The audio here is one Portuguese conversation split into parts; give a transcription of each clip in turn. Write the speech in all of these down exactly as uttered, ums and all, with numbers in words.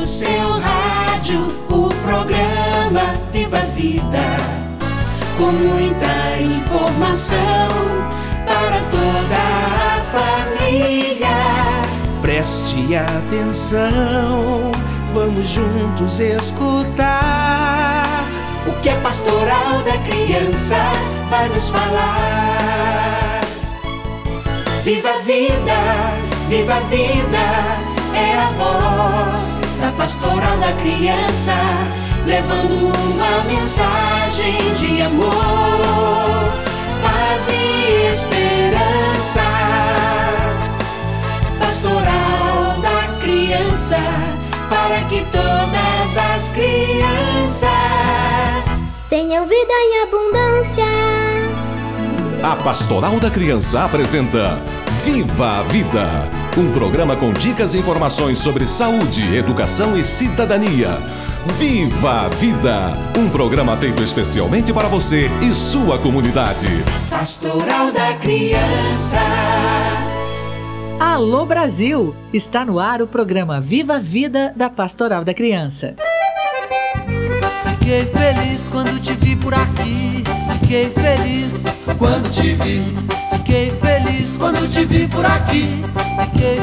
no seu rádio o programa Viva a Vida, com muita informação para toda a família. Preste atenção, vamos juntos escutar o que a Pastoral da Criança vai nos falar. Viva a vida, viva a vida, é a voz da Pastoral da Criança, levando uma mensagem de amor, paz e esperança. Pastoral da Criança, para que todas as crianças tenham vida em abundância. A Pastoral da Criança apresenta Viva a Vida, um programa com dicas e informações sobre saúde, educação e cidadania. Viva a Vida, um programa feito especialmente para você e sua comunidade. Pastoral da Criança. Alô Brasil! Está no ar o programa Viva a Vida da Pastoral da Criança. Fiquei feliz quando te vi por aqui. Fiquei feliz quando te vi. Fiquei feliz quando te vi por aqui. Fiquei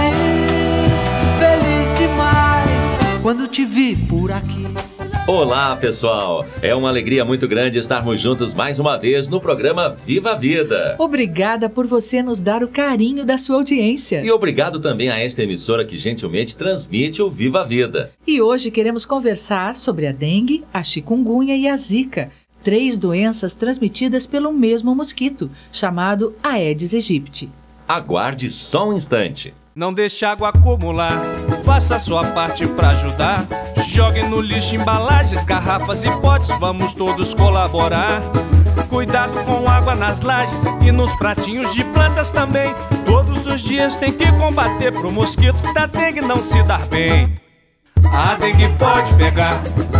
feliz, feliz demais quando te vi por aqui. Olá, pessoal! É uma alegria muito grande estarmos juntos mais uma vez no programa Viva a Vida. Obrigada por você nos dar o carinho da sua audiência. E obrigado também a esta emissora que gentilmente transmite o Viva a Vida. E hoje queremos conversar sobre a dengue, a chikungunya e a zika, três doenças transmitidas pelo mesmo mosquito, chamado Aedes aegypti. Aguarde só um instante. Não deixe água acumular, faça a sua parte para ajudar. Jogue no lixo embalagens, garrafas e potes, vamos todos colaborar. Cuidado com água nas lajes e nos pratinhos de plantas também. Todos os dias tem que combater pro mosquito da dengue não se dar bem. A dengue pode pegar,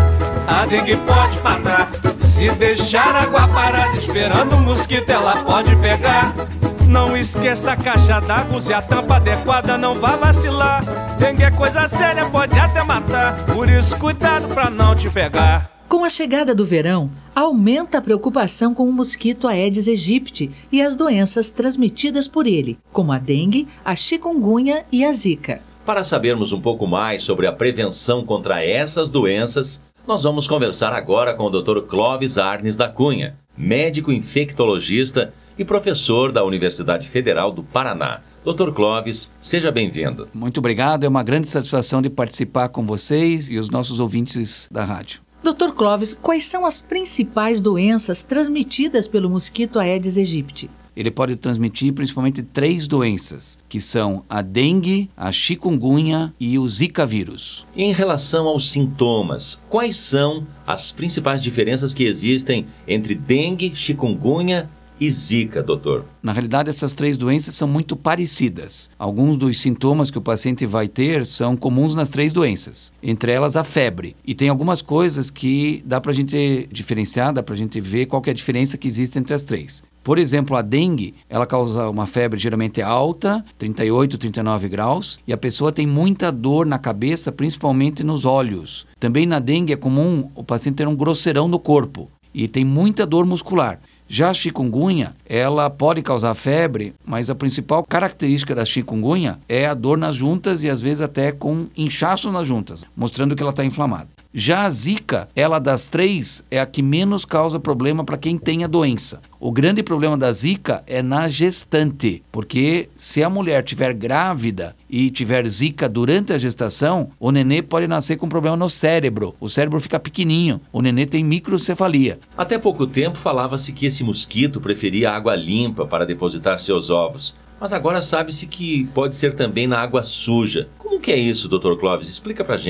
a dengue pode matar. Se deixar água parada esperando o mosquito, ela pode pegar. Não esqueça a caixa d'água, use a tampa adequada, não vá vacilar. Dengue é coisa séria, pode até matar, por isso cuidado pra não te pegar. Com a chegada do verão, aumenta a preocupação com o mosquito Aedes aegypti e as doenças transmitidas por ele, como a dengue, a chikungunya e a zika. Para sabermos um pouco mais sobre a prevenção contra essas doenças, nós vamos conversar agora com o doutor Clóvis Arnes da Cunha, médico infectologista e professor da Universidade Federal do Paraná. doutor Clóvis, seja bem-vindo. Muito obrigado, é uma grande satisfação de participar com vocês e os nossos ouvintes da rádio. doutor Clóvis, quais são as principais doenças transmitidas pelo mosquito Aedes aegypti? Ele pode transmitir principalmente três doenças, que são a dengue, a chikungunya e o zika vírus. Em relação aos sintomas, quais são as principais diferenças que existem entre dengue, chikungunya e zika, doutor? Na realidade, essas três doenças são muito parecidas. Alguns dos sintomas que o paciente vai ter são comuns nas três doenças, entre elas a febre. E tem algumas coisas que dá pra gente diferenciar, dá pra gente ver qual que é a diferença que existe entre as três. Por exemplo, a dengue, ela causa uma febre geralmente alta, trinta e oito, trinta e nove graus, e a pessoa tem muita dor na cabeça, principalmente nos olhos. Também na dengue é comum o paciente ter um grosseirão no corpo e tem muita dor muscular. Já a chikungunya, ela pode causar febre, mas a principal característica da chikungunya é a dor nas juntas e às vezes até com inchaço nas juntas, mostrando que ela está inflamada. Já a zika, ela das três é a que menos causa problema para quem tem a doença. O grande problema da zika é na gestante, porque se a mulher estiver grávida e tiver zika durante a gestação, o nenê pode nascer com problema no cérebro. O cérebro fica pequenininho, o nenê tem microcefalia. Até pouco tempo falava-se que esse mosquito preferia água limpa para depositar seus ovos. Mas agora sabe-se que pode ser também na água suja. Como que é isso, doutor Clóvis? Explica pra gente.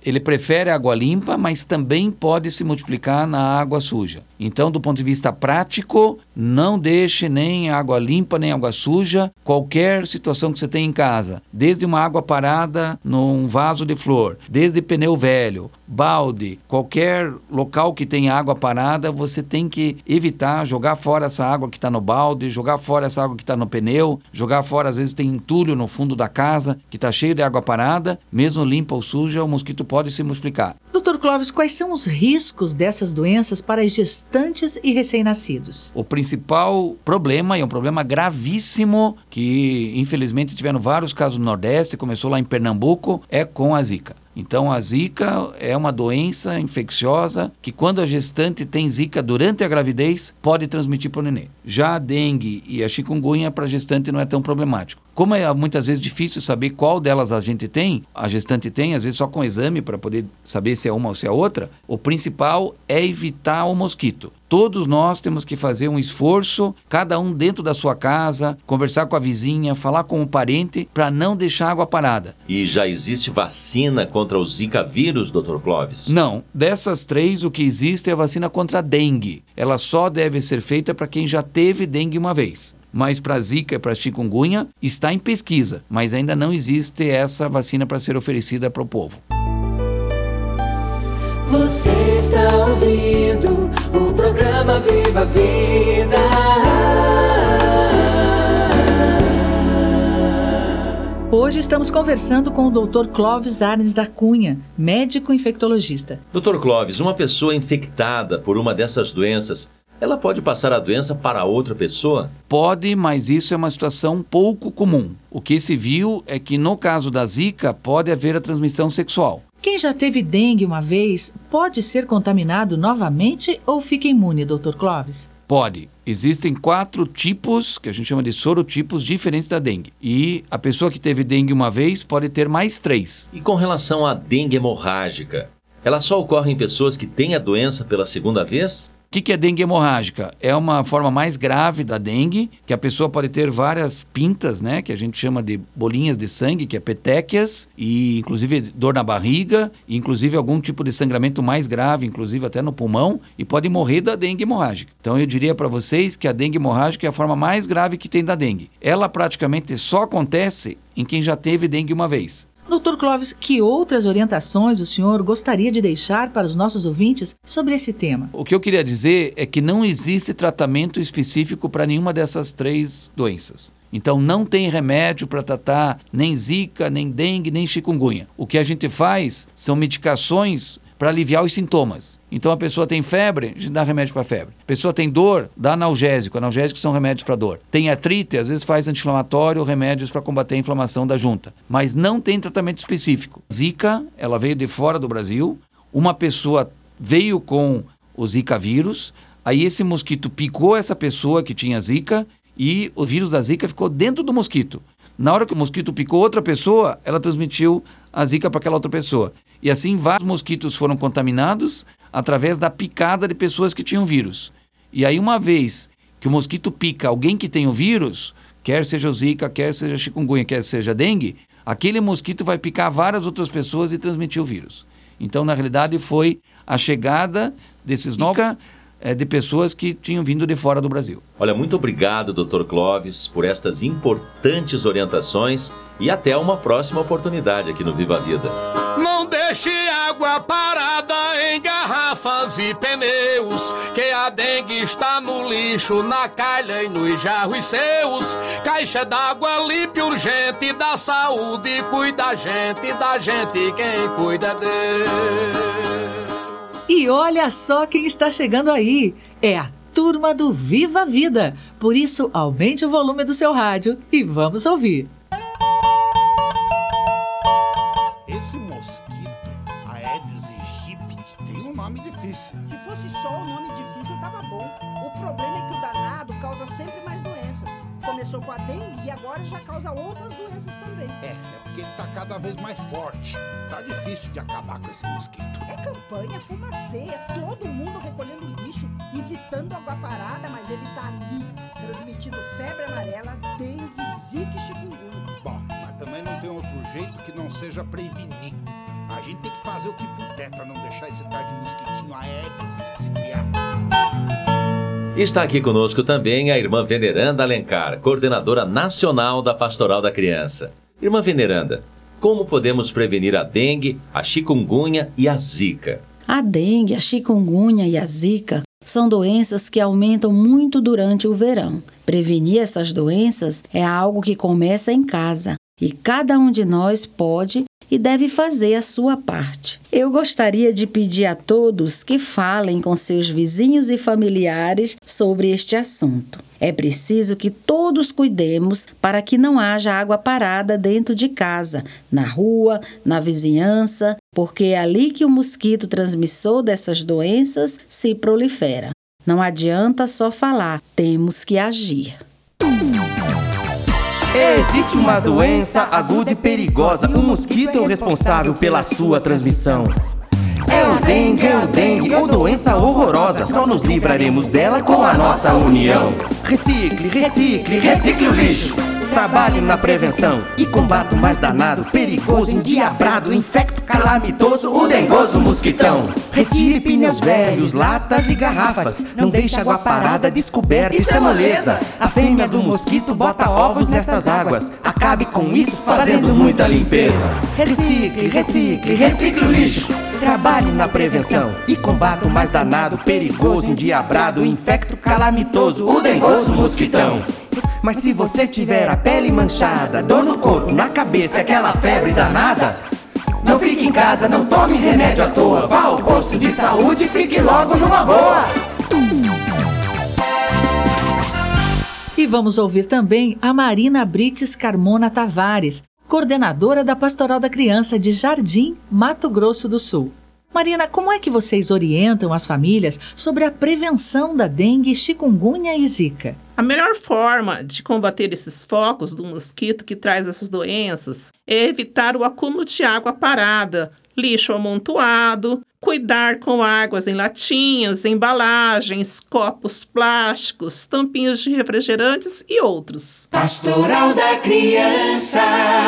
ele prefere água limpa, mas também pode se multiplicar na água suja. Então, do ponto de vista prático, não deixe nem água limpa, nem água suja, qualquer situação que você tem em casa, desde uma água parada num vaso de flor, desde pneu velho, balde, qualquer local que tenha água parada, você tem que evitar jogar fora essa água que está no balde, jogar fora essa água que está no pneu, jogar fora, às vezes tem entulho no fundo da casa, que está cheio de água parada, mesmo limpa ou suja, o mosquito pode se multiplicar. doutor Clóvis, quais são os riscos dessas doenças para as gestantes e recém-nascidos? O principal problema, e é um problema gravíssimo, que infelizmente tiveram vários casos no Nordeste, começou lá em Pernambuco, é com a Zika. Então a Zika é uma doença infecciosa que quando a gestante tem Zika durante a gravidez, pode transmitir para o nenê. Já a dengue e a chikungunya para a gestante não é tão problemático. Como é muitas vezes difícil saber qual delas a gente tem, a gestante tem, às vezes só com exame para poder saber se é uma ou se é outra, o principal é evitar o mosquito. Todos nós temos que fazer um esforço, cada um dentro da sua casa, conversar com a vizinha, falar com o parente, para não deixar água parada. E já existe vacina contra o Zika vírus, doutor Clóvis? Não. Dessas três, o que existe é a vacina contra a dengue. Ela só deve ser feita para quem já teve dengue uma vez. Mas para a Zika e para a chikungunya está em pesquisa, mas ainda não existe essa vacina para ser oferecida para o povo. Você está ouvindo o programa Viva a Vida. Hoje estamos conversando com o doutor Clóvis Arnes da Cunha, médico infectologista. doutor Clóvis, uma pessoa infectada por uma dessas doenças, ela pode passar a doença para outra pessoa? Pode, mas isso é uma situação pouco comum. O que se viu é que no caso da Zika pode haver a transmissão sexual. Quem já teve dengue uma vez pode ser contaminado novamente ou fica imune, doutor Clóvis? Pode. Existem quatro tipos, que a gente chama de sorotipos, diferentes da dengue. E a pessoa que teve dengue uma vez pode ter mais três. E com relação à dengue hemorrágica, ela só ocorre em pessoas que têm a doença pela segunda vez? O que, que é dengue hemorrágica? É uma forma mais grave da dengue, que a pessoa pode ter várias pintas, né? Que a gente chama de bolinhas de sangue, que é petequias, e inclusive dor na barriga, e inclusive algum tipo de sangramento mais grave, inclusive até no pulmão, e pode morrer da dengue hemorrágica. Então eu diria para vocês que a dengue hemorrágica é a forma mais grave que tem da dengue. Ela praticamente só acontece em quem já teve dengue uma vez. doutor Clóvis, que outras orientações o senhor gostaria de deixar para os nossos ouvintes sobre esse tema? O que eu queria dizer é que não existe tratamento específico para nenhuma dessas três doenças. Então não tem remédio para tratar nem Zika, nem dengue, nem chikungunya. O que a gente faz são medicações para aliviar os sintomas. Então a pessoa tem febre, a gente dá remédio para febre. A pessoa tem dor, dá analgésico. Analgésicos são remédios para dor. Tem artrite, às vezes faz anti-inflamatório, remédios para combater a inflamação da junta. Mas não tem tratamento específico. Zika, ela veio de fora do Brasil. Uma pessoa veio com o Zika vírus, aí esse mosquito picou essa pessoa que tinha Zika e o vírus da Zika ficou dentro do mosquito. Na hora que o mosquito picou outra pessoa, ela transmitiu a Zika para aquela outra pessoa. E assim vários mosquitos foram contaminados através da picada de pessoas que tinham vírus. E aí uma vez que o mosquito pica alguém que tem o vírus, quer seja o Zika, quer seja chikungunya, quer seja dengue, aquele mosquito vai picar várias outras pessoas e transmitir o vírus. Então, na realidade, foi a chegada desses novos é, de pessoas que tinham vindo de fora do Brasil. Olha, muito obrigado, doutor Clóvis, por estas importantes orientações e até uma próxima oportunidade aqui no Viva a Vida. Não deixe água parada em garrafas e pneus, que a dengue está no lixo, na calha e nos jarros seus. Caixa d'água limpa e urgente, da saúde cuida a gente, da gente quem cuida dele. E olha só quem está chegando aí, é a turma do Viva a Vida. Por isso, aumente o volume do seu rádio e vamos ouvir. Esse mosquito, Aedes aegypti, tem um nome difícil. Se fosse só o nome difícil, tava bom. O problema é que o danado causa sempre mais doenças. Começou com a dengue e agora já causa outras doenças também. É, é porque ele tá cada vez mais forte. Tá difícil de acabar com esse mosquito. É campanha, fumaceia, todo mundo recolhendo lixo, evitando água parada, mas ele tá ali, transmitindo febre amarela, dengue, zika e chikungunya. Bom, mas também não tem outro jeito que não seja prevenir. A gente tem que fazer o que puder pra não deixar esse tal de mosquitinho Aedes se criar. Está aqui conosco também a irmã Veneranda Alencar, coordenadora nacional da Pastoral da Criança. Irmã Veneranda, como podemos prevenir a dengue, a chikungunya e a zika? A dengue, a chikungunya e a zika são doenças que aumentam muito durante o verão. Prevenir essas doenças é algo que começa em casa e cada um de nós pode e deve fazer a sua parte. Eu gostaria de pedir a todos que falem com seus vizinhos e familiares sobre este assunto. É preciso que todos cuidemos para que não haja água parada dentro de casa, na rua, na vizinhança, porque é ali que o mosquito transmissor dessas doenças se prolifera. Não adianta só falar, temos que agir. Existe uma doença aguda e perigosa, o mosquito é o responsável pela sua transmissão. É o dengue, é o dengue, ou doença horrorosa, só nos livraremos dela com a nossa união. Recicle, recicle, recicle o lixo. Trabalhe na prevenção e combate o mais danado, perigoso, endiabrado, infecto calamitoso, o dengoso mosquitão. Retire pneus velhos, latas e garrafas, não deixe água parada descoberta, isso é moleza. A fêmea do mosquito bota ovos nessas águas, acabe com isso fazendo muita limpeza. Recicle, recicle, recicle o lixo. Trabalhe na prevenção e combate o mais danado, perigoso, endiabrado, infecto calamitoso, o dengoso mosquitão. Mas se você tiver a pele manchada, dor no corpo, na cabeça, aquela febre danada, não fique em casa, não tome remédio à toa, vá ao posto de saúde e fique logo numa boa. E vamos ouvir também a Marina Brites Carmona Tavares, coordenadora da Pastoral da Criança de Jardim, Mato Grosso do Sul. Marina, como é que vocês orientam as famílias sobre a prevenção da dengue, chikungunya e zika? A melhor forma de combater esses focos do mosquito que traz essas doenças é evitar o acúmulo de água parada, lixo amontoado, cuidar com águas em latinhas, embalagens, copos plásticos, tampinhas de refrigerantes e outros. Pastoral da Criança.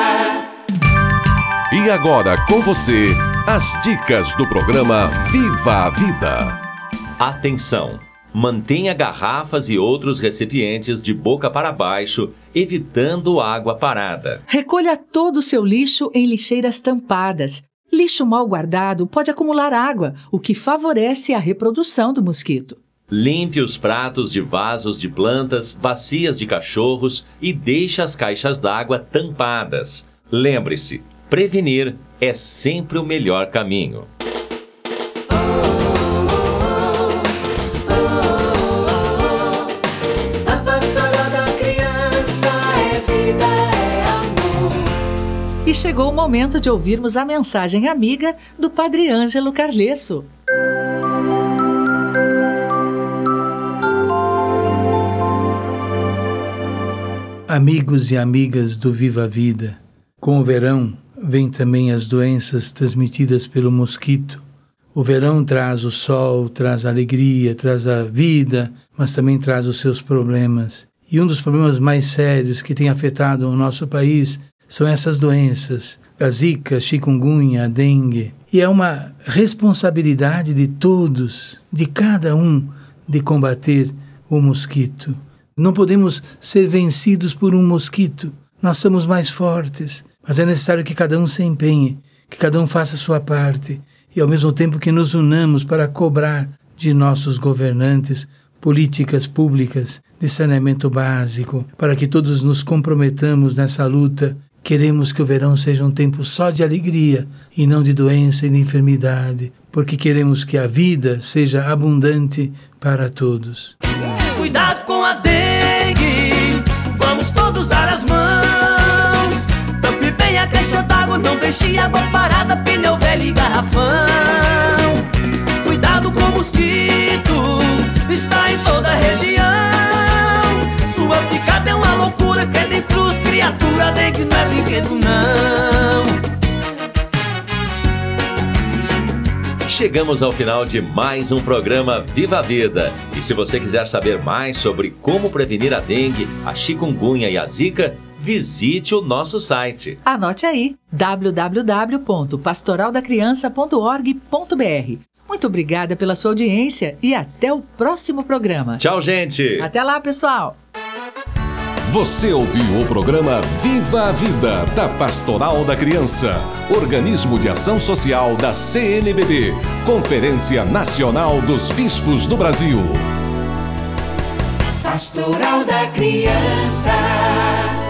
E agora com você, as dicas do programa Viva a Vida. Atenção! Mantenha garrafas e outros recipientes de boca para baixo, evitando água parada. Recolha todo o seu lixo em lixeiras tampadas. Lixo mal guardado pode acumular água, o que favorece a reprodução do mosquito. Limpe os pratos de vasos de plantas, bacias de cachorros e deixe as caixas d'água tampadas. Lembre-se, prevenir é sempre o melhor caminho. A Pastoral da Criança é vida, é amor. E chegou o momento de ouvirmos a mensagem amiga do Padre Ângelo Carlesso. Amigos e amigas do Viva a Vida, com o verão vêm também as doenças transmitidas pelo mosquito. O verão traz o sol, traz a alegria, traz a vida, mas também traz os seus problemas. E um dos problemas mais sérios que tem afetado o nosso país são essas doenças, a zika, a chikungunya, a dengue. E é uma responsabilidade de todos, de cada um, de combater o mosquito. Não podemos ser vencidos por um mosquito. Nós somos mais fortes, mas é necessário que cada um se empenhe, que cada um faça a sua parte e ao mesmo tempo que nos unamos para cobrar de nossos governantes políticas públicas de saneamento básico, para que todos nos comprometamos nessa luta. Queremos que o verão seja um tempo só de alegria e não de doença e de enfermidade, porque queremos que a vida seja abundante para todos. Cuidado com a dengue, vamos todos dar as mãos. Tampe bem a caixa d'água, não deixe água parada, pneu velho e garrafão. Cuidado com o mosquito, está em toda a região. Sua picada é uma loucura, que é dentre os criaturas, dengue não é brinquedo não. Chegamos ao final de mais um programa Viva a Vida. E se você quiser saber mais sobre como prevenir a dengue, a chikungunya e a zika, visite o nosso site. Anote aí, w w w ponto pastoral da criança ponto org ponto b r. Muito obrigada pela sua audiência e até o próximo programa. Tchau, gente! Até lá, pessoal! Você ouviu o programa Viva a Vida, da Pastoral da Criança, organismo de ação social da C N B B, Conferência Nacional dos Bispos do Brasil. Pastoral da Criança.